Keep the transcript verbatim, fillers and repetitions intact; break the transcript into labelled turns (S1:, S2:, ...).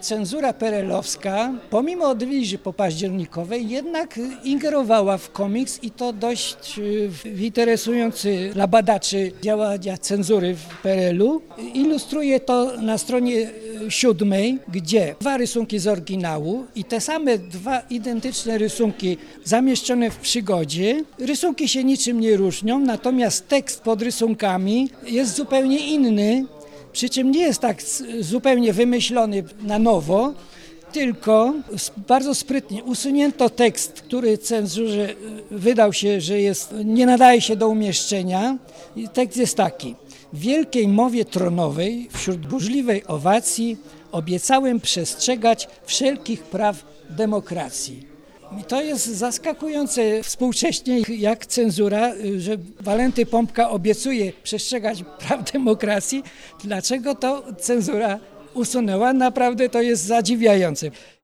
S1: Cenzura perelowska, pomimo odwilży popaździernikowej, jednak ingerowała w komiks i to dość interesujący dla badaczy działania cenzury w P R L u. Ilustruje to na stronie siódmej, gdzie dwa rysunki z oryginału i te same dwa identyczne rysunki zamieszczone w przygodzie. Rysunki się niczym nie różnią, natomiast tekst pod rysunkami jest zupełnie inny. Przy czym nie jest tak zupełnie wymyślony na nowo, tylko bardzo sprytnie usunięto tekst, który cenzurze wydał się, że jest, nie nadaje się do umieszczenia. I tekst jest taki: w wielkiej mowie tronowej, wśród burzliwej owacji, obiecałem przestrzegać wszelkich praw demokracji. I to jest zaskakujące współcześnie, jak cenzura, że Walenty Pompka obiecuje przestrzegać praw demokracji. Dlaczego to cenzura usunęła? Naprawdę to jest zadziwiające.